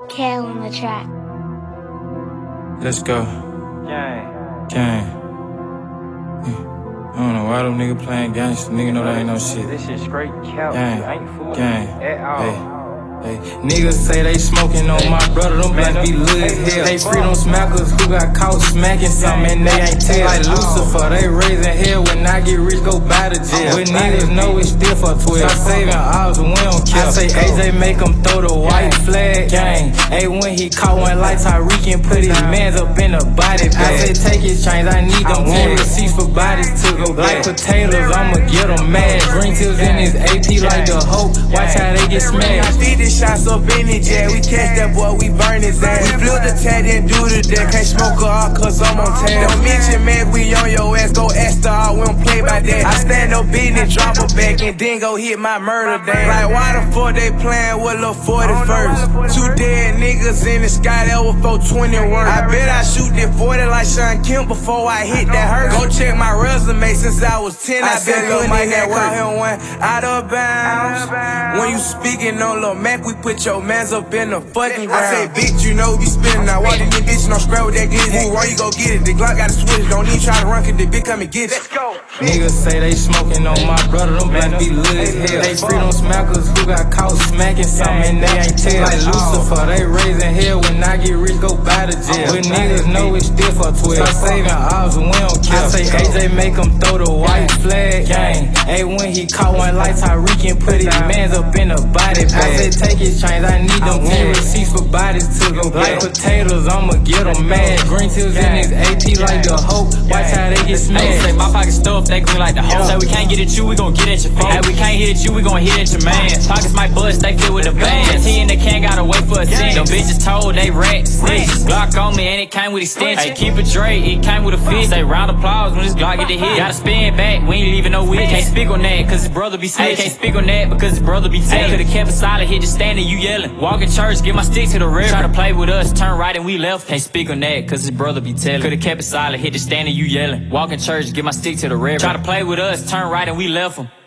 Kale on the track. Let's go. Gang. Gang. I don't know why them niggas playing gangsta. Nigga know that ain't no shit. This shit straight cap. Gang. You ain't fooling Gang. at all. Hey. Hey, niggas say they smoking on my brother, them blacks be lit as hell. They freedom smackers who got caught smacking something and they ain't tell. Like Lucifer, they raising hell. When I get rich, go buy the jail. But niggas know it's still for 12. Stop saving ours when we don't care. I say AJ make them throw the white flag. Gang. Hey, when he caught one like Tyreek and put his mans up in the body bag. I say take his chains, I need them 10 receipts for bodies to go back. Like potatoes, I'ma get them mad. Green tips in his AP like the hope. Watch how they get smashed. Shots up in the jet, we catch that boy, we burn his ass. We flip the tag, then do the deck. Can't smoke her all cause I'm on tag. Don't mention man, we on your ass, go ask the all, we don't play by that. I stand up business, drop her back, and then go hit my murder dance. Like why the fuck they playing with Lil 41st? Two dead niggas in the sky, that was 420 worth. I bet I shoot that 40 like Sean Kemp before I hit that hurt. Go check my resume since I was 10, I been Lil Mike that caught him one out of bounds. When you speaking on Lil Mac, we put your mans up in the fucking ground. I say, bitch, you know we spinning. Now walk in this bitch, no scrap with that glizzy. Move where you go get it. The Glock got a switch. Don't even try to run, cause the bitch come and get it. Let's go. Niggas say they smoking on my brother, them blacks be lit as hell. They freedom smackers who got caught smacking something and they ain't tell. Like Lucifer, they raising hell. When I get rich, go buy the jail. But niggas know it's still for 12. Stop saving ours when we don't care. I say AJ make them throw the white flag. Gang. Hey, when he caught one like Tyreek and put his mans up in the body bag. I say take his chains, I need them 10 receipts for bodies to go back. Like potatoes, I'ma get them mad. Green tips in his AP like the hope. Watch how they get smashed. Say my pocket stuffed, they green like the hoe. Say we can't get at you, we gon' get at your phone. Hey, we can't hit you, we gon' hit at your man. Pockets might bust, they fit with the band. T in the can, gotta wait for a cent. Them bitches told they rats. Glock on me and it came with extension. Hey, keep it Dre, it came with a fit. Say round applause when this Glock get the hit. Gotta spin back, we ain't leaving no wit. Can't speak on that, cause his brother be snitching. Can't speak on that because his brother be telling. Could've kept it solid, hit just standing, you yelling. Walk in church, get my stick to the river. Try to play with us, turn right and we left. Can't speak on that, cause his brother be telling. Could've kept it solid, hit the stand and you yelling. Walk in church, get my stick to the river. Try to play with us, turn right and we left him.